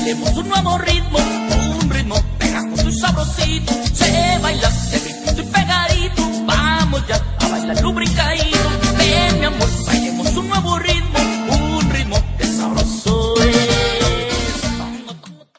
Bailemos un nuevo ritmo, un ritmo pegajoso y sabrosito. Se baila